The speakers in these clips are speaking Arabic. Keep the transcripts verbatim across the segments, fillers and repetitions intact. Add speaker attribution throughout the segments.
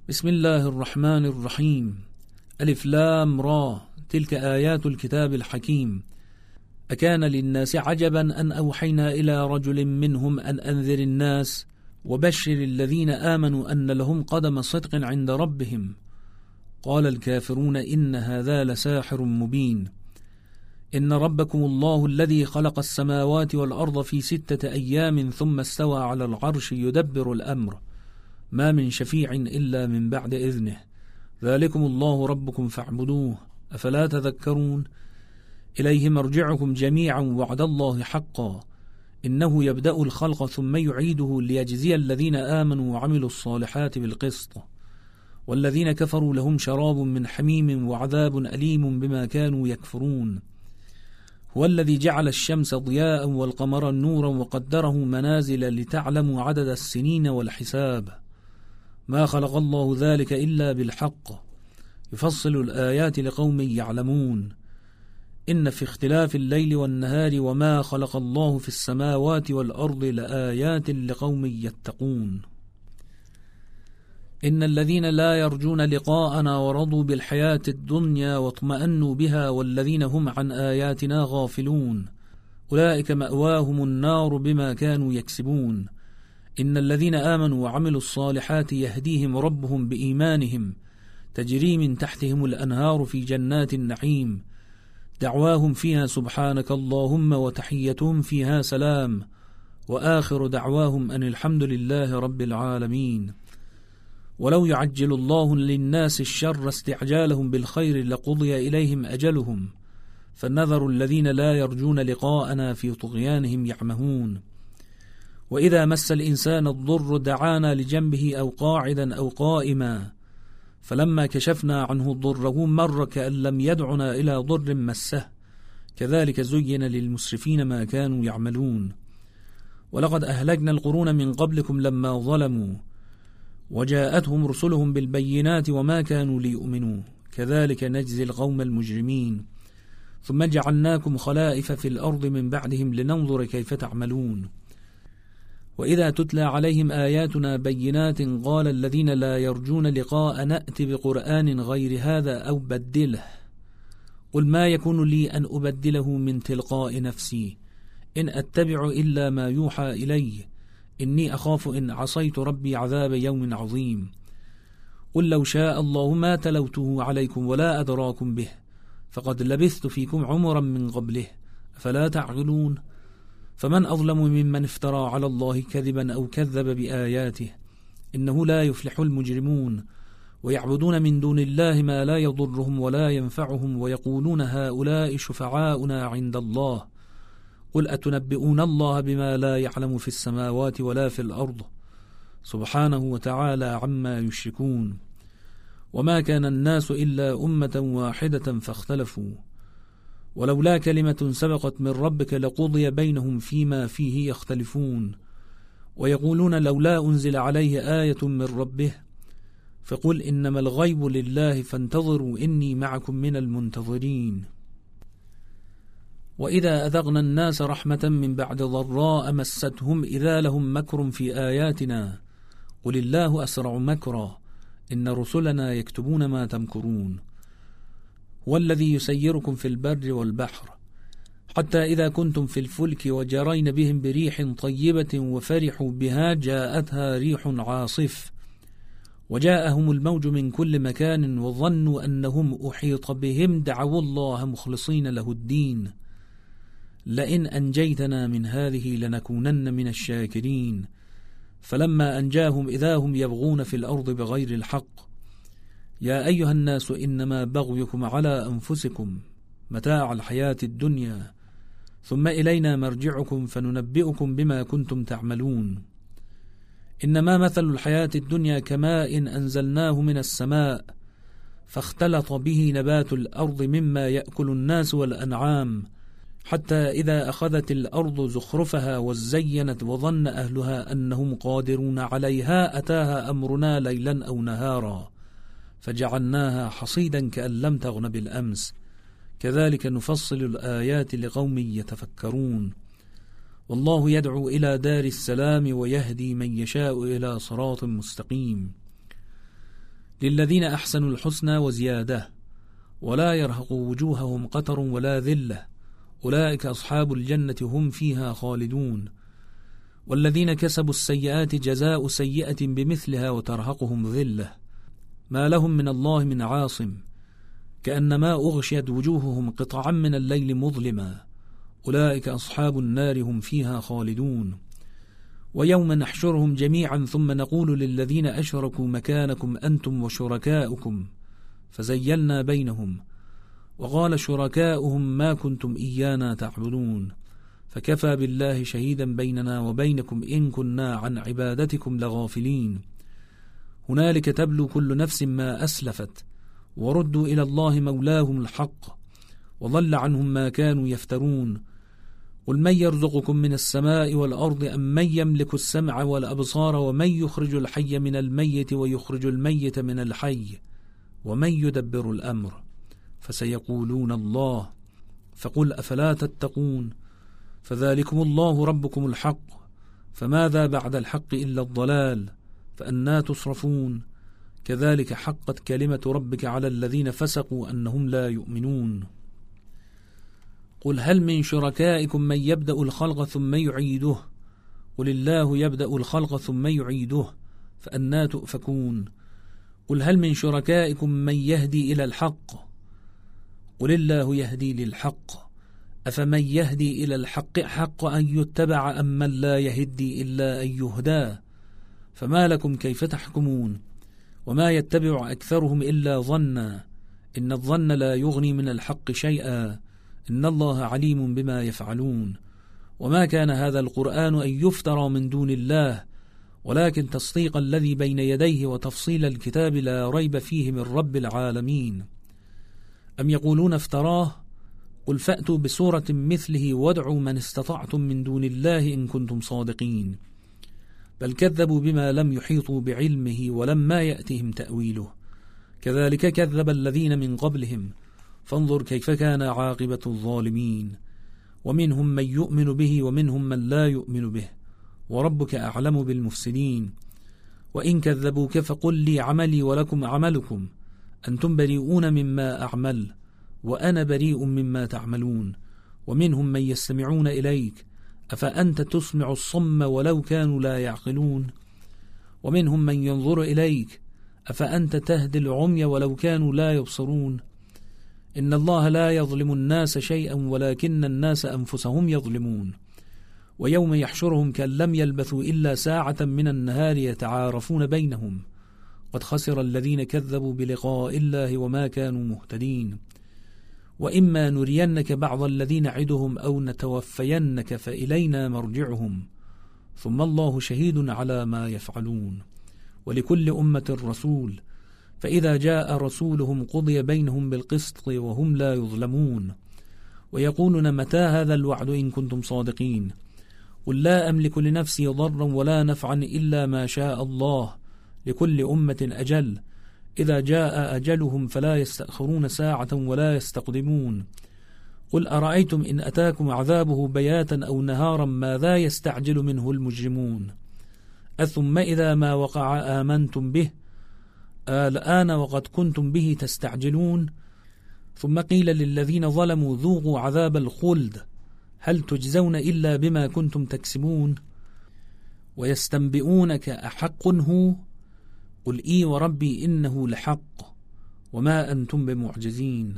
Speaker 1: بسم الله الرحمن الرحيم. ألف لام را، تلك آيات الكتاب الحكيم. أكان للناس عجبا أن أوحينا إلى رجل منهم أن أنذر الناس وبشر الذين آمنوا أن لهم قدم صدق عند ربهم. قال الكافرون إن هذا لساحر مبين. إن ربكم الله الذي خلق السماوات والأرض في ستة أيام ثم استوى على العرش يدبر الأمر، ما من شفيع إلا من بعد إذنه، ذلكم الله ربكم فاعبدوه، أفلا تذكرون؟ إليه مرجعكم جميعا وعد الله حقا، إنه يبدأ الخلق ثم يعيده ليجزي الذين آمنوا وعملوا الصالحات بالقسط، والذين كفروا لهم شراب من حميم وعذاب أليم بما كانوا يكفرون. هو الذي جعل الشمس ضياء والقمر نورا وقدره منازل لتعلموا عدد السنين والحساب، ما خلق الله ذلك إلا بالحق، يفصل الآيات لقوم يعلمون. إن في اختلاف الليل والنهار وما خلق الله في السماوات والأرض لآيات لقوم يتقون. إن الذين لا يرجون لقاءنا ورضوا بالحياة الدنيا واطمأنوا بها والذين هم عن آياتنا غافلون أولئك مأواهم النار بما كانوا يكسبون. إن الذين آمنوا وعملوا الصالحات يهديهم ربهم بإيمانهم، تجري من تحتهم الأنهار في جنات النعيم، دعواهم فيها سبحانك اللهم وتحيتهم فيها سلام، وآخر دعواهم أن الحمد لله رب العالمين. ولو يعجل الله للناس الشر استعجالهم بالخير لقضي إليهم أجلهم، فالنذر الذين لا يرجون لقاءنا في طغيانهم يعمهون. وإذا مس الإنسان الضر دعانا لجنبه أو قاعدا أو قائما، فلما كشفنا عنه ضره مر كأن لم يدعنا إلى ضر مسه، كذلك زين للمسرفين ما كانوا يعملون. ولقد أهلكنا القرون من قبلكم لما ظلموا وجاءتهم رسلهم بالبينات وما كانوا ليؤمنوا، كذلك نجزي القوم المجرمين. ثم جعلناكم خلائف في الأرض من بعدهم لننظر كيف تعملون. وإذا تتلى عليهم آياتنا بينات قال الذين لا يرجون لقاء نأت بقرآن غير هذا أو بدله، قل ما يكون لي أن أبدله من تلقاء نفسي، إن أتبع إلا ما يوحى إلي، إني أخاف إن عصيت ربي عذاب يوم عظيم. قل لو شاء الله ما تلوته عليكم ولا أدراكم به، فقد لبثت فيكم عمرا من قبله، أفلا تعقلون؟ فمن أظلم ممن افترى على الله كذبا أو كذب بآياته، إنه لا يفلح المجرمون. ويعبدون من دون الله ما لا يضرهم ولا ينفعهم ويقولون هؤلاء شفعاؤنا عند الله، قل أتنبئون الله بما لا يعلم في السماوات ولا في الأرض، سبحانه وتعالى عما يشركون. وما كان الناس إلا أمة واحدة فاختلفوا، ولولا كلمة سبقت من ربك لقضي بينهم فيما فيه يختلفون. ويقولون لولا أنزل عليه آية من ربه، فقل إنما الغيب لله فانتظروا إني معكم من المنتظرين. وإذا أذقنا الناس رحمة من بعد ضراء مستهم إذا لهم مكر في آياتنا، قل الله أسرع مكرا إن رسلنا يكتبون ما تمكرون. هو الذي يسيركم في البر والبحر، حتى إذا كنتم في الفلك وجرين بهم بريح طيبة وفرحوا بها جاءتها ريح عاصف وجاءهم الموج من كل مكان وظنوا أنهم أحيط بهم دعوا الله مخلصين له الدين، لئن أنجيتنا من هذه لنكونن من الشاكرين. فلما أنجاهم إذا هم يبغون في الأرض بغير الحق. يا أيها الناس إنما بغيكم على أنفسكم متاع الحياة الدنيا، ثم إلينا مرجعكم فننبئكم بما كنتم تعملون. إنما مثل الحياة الدنيا كماء أنزلناه من السماء فاختلط به نبات الأرض مما يأكل الناس والأنعام، حتى إذا أخذت الأرض زخرفها وزينت وظن أهلها أنهم قادرون عليها أتاها أمرنا ليلا أو نهارا فجعلناها حصيدا كأن لم تغن بالأمس، كذلك نفصل الآيات لقوم يتفكرون. والله يدعو إلى دار السلام ويهدي من يشاء إلى صراط مستقيم. للذين أحسنوا الحسنى وزيادة ولا يرهق وجوههم قتر ولا ذلة أولئك أصحاب الجنة هم فيها خالدون والذين كسبوا السيئات جزاء سيئة بمثلها وترهقهم ذلة ما لهم من الله من عاصم كأنما أغشيت وجوههم قطعا من الليل مظلما أولئك أصحاب النار هم فيها خالدون ويوم نحشرهم جميعا ثم نقول للذين أشركوا مكانكم أنتم وشركاؤكم فزيلنا بينهم وقال شركاؤهم ما كنتم إيانا تعبدون فكفى بالله شهيدا بيننا وبينكم إن كنا عن عبادتكم لغافلين هنالك تبلو كل نفس ما أسلفت وردوا إلى الله مولاهم الحق وضل عنهم ما كانوا يفترون قل من يرزقكم من السماء والأرض أم من يملك السمع والأبصار ومن يخرج الحي من الميت ويخرج الميت من الحي ومن يدبر الأمر فسيقولون الله فقل أفلا تتقون فذلكم الله ربكم الحق فماذا بعد الحق إلا الضلال فأنا تصرفون كذلك حقت كلمة ربك على الذين فسقوا أنهم لا يؤمنون قل هل من شركائكم من يبدأ الخلق ثم يعيده قل الله يبدأ الخلق ثم يعيده فأنا تؤفكون قل هل من شركائكم من يهدي إلى الحق قل الله يهدي للحق أفمن يهدي إلى الحق حق أن يتبع أم من لا يهدي إلا أن يهدى فما لكم كيف تحكمون وما يتبع أكثرهم إلا ظنا إن الظن لا يغني من الحق شيئا إن الله عليم بما يفعلون وما كان هذا القرآن أن يفترى من دون الله ولكن تصديق الذي بين يديه وتفصيل الكتاب لا ريب فيه من رب العالمين أم يقولون افتراه قل فأتوا بسورة مثله وادعوا من استطعتم من دون الله إن كنتم صادقين بل كذبوا بما لم يحيطوا بعلمه ولما يأتهم تأويله كذلك كذب الذين من قبلهم فانظر كيف كان عاقبة الظالمين ومنهم من يؤمن به ومنهم من لا يؤمن به وربك أعلم بالمفسدين وإن كذبوك فقل لي عملي ولكم عملكم أنتم بريئون مما أعمل وأنا بريء مما تعملون ومنهم من يستمعون إليك أفأنت تسمع الصم ولو كانوا لا يعقلون ومنهم من ينظر إليك أفأنت تهدي العمي ولو كانوا لا يبصرون إن الله لا يظلم الناس شيئا ولكن الناس أنفسهم يظلمون ويوم يحشرهم كأن لم يلبثوا إلا ساعة من النهار يتعارفون بينهم قد خسر الذين كذبوا بلقاء الله وما كانوا مهتدين وإما نرينك بعض الذين نعدهم أو نتوفينك فإلينا مرجعهم ثم الله شهيد على ما يفعلون ولكل أمة رسول فإذا جاء رسولهم قضي بينهم بالقسط وهم لا يظلمون ويقولون متى هذا الوعد إن كنتم صادقين قل لا أملك لنفسي ضرا ولا نفعا إلا ما شاء الله لكل أمة أجل إذا جاء أجلهم فلا يستأخرون ساعة ولا يستقدمون قل أرأيتم إن أتاكم عذابه بياتا أو نهارا ماذا يستعجل منه المجرمون أثم إذا ما وقع آمنتم به الآن وقد كنتم به تستعجلون ثم قيل للذين ظلموا ذوقوا عذاب الخلد هل تجزون إلا بما كنتم تكسبون ويستنبئونك أحق هو قل إي وربي إنه لحق وما أنتم بمعجزين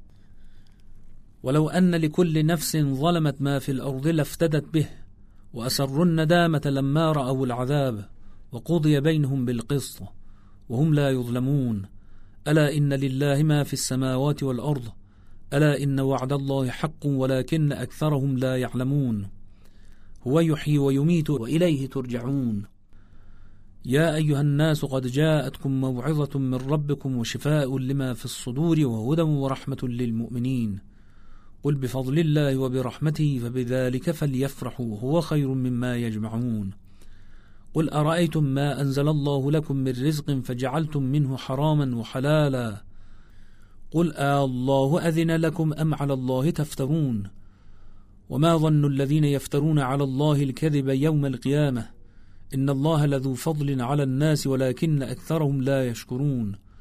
Speaker 1: ولو أن لكل نفس ظلمت ما في الأرض لافتدت به وأسروا الندامة لما رأوا العذاب وقضي بينهم بالقسط وهم لا يظلمون ألا إن لله ما في السماوات والأرض ألا إن وعد الله حق ولكن أكثرهم لا يعلمون هو يحيي ويميت وإليه ترجعون يا أيها الناس قد جاءتكم موعظة من ربكم وشفاء لما في الصدور وهدى ورحمة للمؤمنين قل بفضل الله وبرحمته فبذلك فليفرحوا هو خير مما يجمعون قل أرأيتم ما أنزل الله لكم من رزق فجعلتم منه حراما وحلالا قل آه الله أذن لكم أم على الله تفترون وما ظن الذين يفترون على الله الكذب يوم القيامة إن الله لذو فضل على الناس ولكن أكثرهم لا يشكرون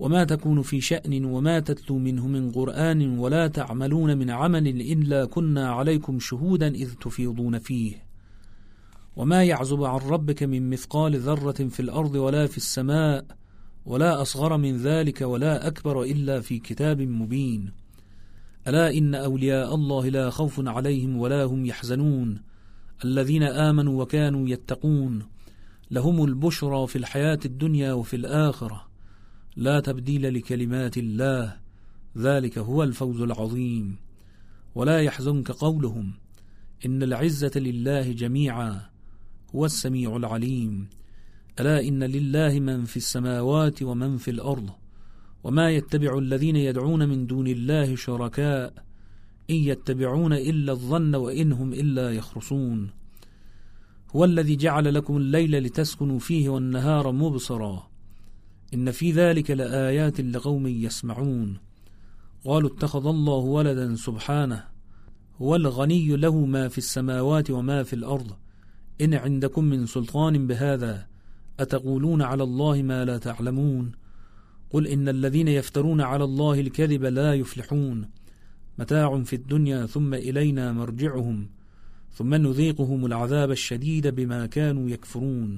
Speaker 1: وما تكون في شأن وما تتلو منه من قرآن ولا تعملون من عمل إلا كنا عليكم شهودا إذ تفيضون فيه وما يعزب عن ربك من مثقال ذرة في الأرض ولا في السماء ولا أصغر من ذلك ولا أكبر إلا في كتاب مبين ألا إن أولياء الله لا خوف عليهم ولا هم يحزنون الذين آمنوا وكانوا يتقون لهم البشرى في الحياة الدنيا وفي الآخرة لا تبديل لكلمات الله ذلك هو الفوز العظيم ولا يحزنك قولهم إن العزة لله جميعا هو السميع العليم ألا إن لله من في السماوات ومن في الأرض وما يتبع الذين يدعون من دون الله شركاء إن يتبعون إلا الظن وإنهم إلا يخرصون هو الذي جعل لكم الليل لتسكنوا فيه والنهار مبصرا إن في ذلك لآيات لقوم يسمعون قالوا اتخذ الله ولدا سبحانه هو الغني له ما في السماوات وما في الأرض إن عندكم من سلطان بهذا أتقولون على الله ما لا تعلمون قل إن الذين يفترون على الله الكذب لا يفلحون متاع في الدنيا ثم إلينا مرجعهم ثم نذيقهم العذاب الشديد بما كانوا يكفرون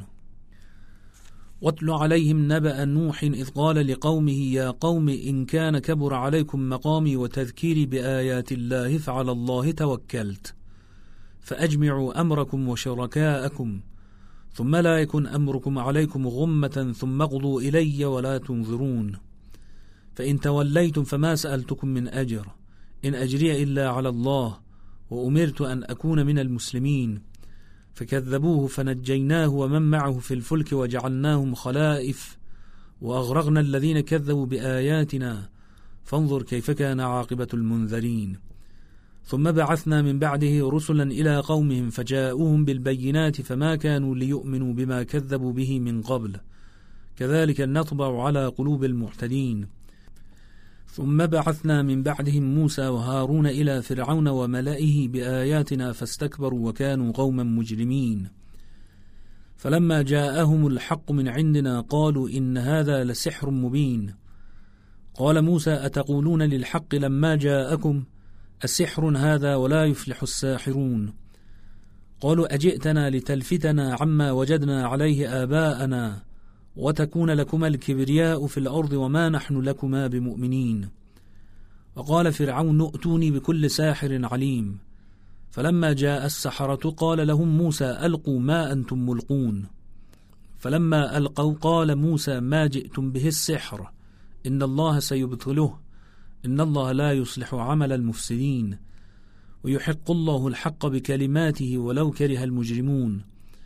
Speaker 1: واتل عليهم نبأ نوح إذ قال لقومه يا قوم إن كان كبر عليكم مقامي وتذكيري بآيات الله فعلى الله توكلت فأجمعوا أمركم وشركاءكم ثم لا يكن أمركم عليكم غمة ثم اقضوا إلي ولا تنظرون فإن توليتم فما سألتكم من أجر إن أجري إلا على الله وأمرت أن أكون من المسلمين فكذبوه فنجيناه ومن معه في الفلك وجعلناهم خلائف وأغرقنا الذين كذبوا بآياتنا فانظر كيف كان عاقبة المنذرين ثم بعثنا من بعده رسلا إلى قومهم فجاءوهم بالبينات فما كانوا ليؤمنوا بما كذبوا به من قبل كذلك نطبع على قلوب المعتدين ثم بعثنا من بعدهم موسى وهارون إلى فرعون وملئه بآياتنا فاستكبروا وكانوا قوما مجرمين فلما جاءهم الحق من عندنا قالوا إن هذا لسحر مبين قال موسى أتقولون للحق لما جاءكم السحر هذا ولا يفلح الساحرون قالوا أجئتنا لتلفتنا عما وجدنا عليه آباءنا وتكون لكما الكبرياء في الأرض وما نحن لكما بمؤمنين وقال فرعون ائتوني بكل ساحر عليم فلما جاء السحرة قال لهم موسى ألقوا ما أنتم ملقون فلما ألقوا قال موسى ما جئتم به السحر إن الله سيبطله إن الله لا يصلح عمل المفسدين ويحق الله الحق بكلماته ولو كره المجرمون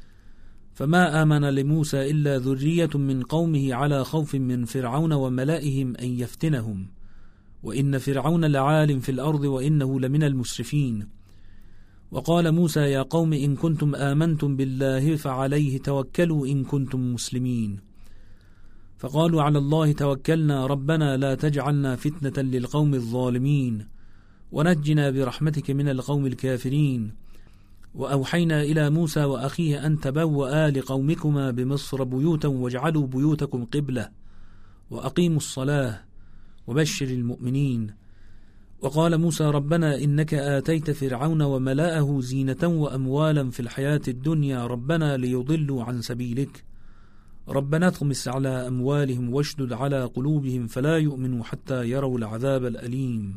Speaker 1: فما آمن لموسى إلا ذرية من قومه على خوف من فرعون وملئهم أن يفتنهم وإن فرعون لعال في الأرض وإنه لمن المسرفين وقال موسى يا قوم إن كنتم آمنتم بالله فعليه توكلوا إن كنتم مسلمين فقالوا على الله توكلنا ربنا لا تجعلنا فتنة للقوم الظالمين ونجنا برحمتك من القوم الكافرين وأوحينا إلى موسى وأخيه أن تبوأ لقومكما بمصر بيوتا واجعلوا بيوتكم قبلة وأقيموا الصلاة وبشر المؤمنين وقال موسى ربنا إنك آتيت فرعون وملأه زينة وأموالا في الحياة الدنيا ربنا ليضلوا عن سبيلك ربنا اطمس على أموالهم واشدد على قلوبهم فلا يؤمنوا حتى يروا العذاب الأليم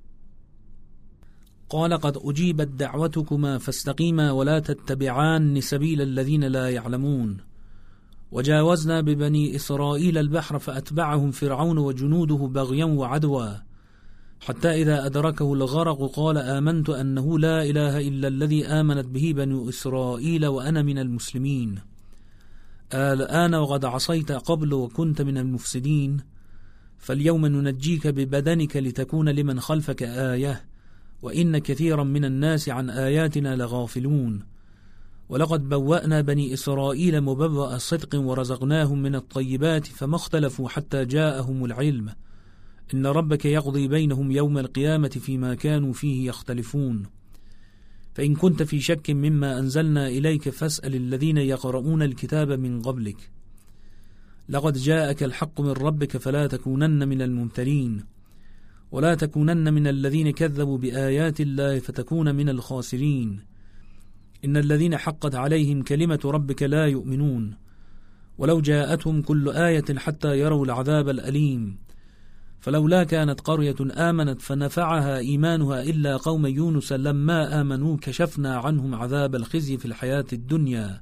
Speaker 1: قال قد أجيبت دعوتكما فاستقيما ولا تتبعان سبيل الذين لا يعلمون وجاوزنا ببني إسرائيل البحر فأتبعهم فرعون وجنوده بغيا وعدوا حتى إذا أدركه الغرق قال آمنت أنه لا إله إلا الذي آمنت به بنو إسرائيل وأنا من المسلمين الآن وقد عصيت قبل وكنت من المفسدين فاليوم ننجيك ببدنك لتكون لمن خلفك آية وإن كثيرا من الناس عن آياتنا لغافلون ولقد بوأنا بني إسرائيل مبوأ صدق ورزقناهم من الطيبات فما اختلفوا حتى جاءهم العلم إن ربك يقضي بينهم يوم القيامة فيما كانوا فيه يختلفون فإن كنت في شك مما أنزلنا إليك فاسأل الذين يقرؤون الكتاب من قبلك لقد جاءك الحق من ربك فلا تكونن من الممترين ولا تكونن من الذين كذبوا بآيات الله فتكون من الخاسرين. إن الذين حقت عليهم كلمة ربك لا يؤمنون ولو جاءتهم كل آية حتى يروا العذاب الأليم. فلولا كانت قرية آمنت فنفعها إيمانها إلا قوم يونس لما آمنوا كشفنا عنهم عذاب الخزي في الحياة الدنيا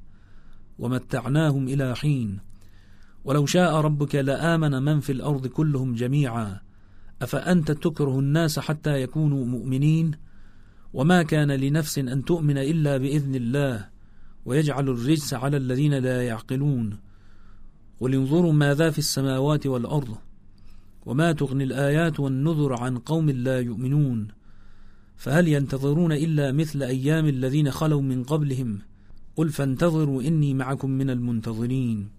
Speaker 1: ومتعناهم إلى حين. ولو شاء ربك لآمن من في الأرض كلهم جميعا أفأنت تكره الناس حتى يكونوا مؤمنين؟ وما كان لنفس أن تؤمن إلا بإذن الله ويجعل الرجس على الذين لا يعقلون. قل انظروا ماذا في السماوات والأرض وما تغني الآيات والنذر عن قوم لا يؤمنون. فهل ينتظرون إلا مثل أيام الذين خلوا من قبلهم؟ قل فانتظروا إني معكم من المنتظرين.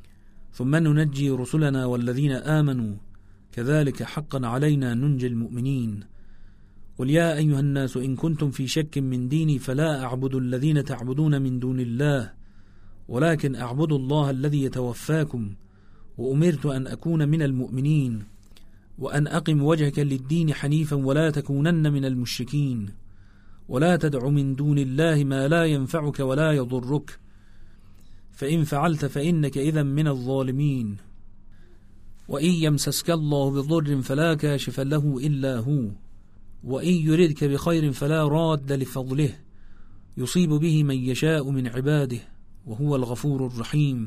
Speaker 1: ثم ننجي رسلنا والذين آمنوا كذلك حقا علينا ننجي المؤمنين. قل يا أيها الناس إن كنتم في شك من ديني فلا أعبد الذين تعبدون من دون الله ولكن أعبد الله الذي يتوفاكم وأمرت أن أكون من المؤمنين وأن أقم وجهك للدين حنيفا ولا تكونن من المشركين. ولا تدع من دون الله ما لا ينفعك ولا يضرك فإن فعلت فإنك إذا من الظالمين. وإن يمسسك الله بضر فلا كاشف له إلا هو وإن يردك بخير فلا راد لفضله يصيب به من يشاء من عباده وهو الغفور الرحيم.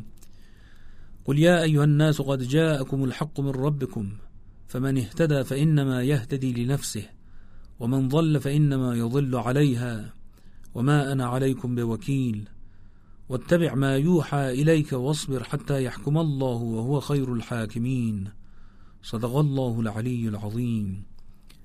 Speaker 1: قل يا أيها الناس قد جاءكم الحق من ربكم فمن اهتدى فإنما يهتدي لنفسه ومن ضل فإنما يضل عليها وما أنا عليكم بوكيل. واتبع ما يوحى إليك واصبر حتى يحكم الله وهو خير الحاكمين. صدق الله العلي العظيم.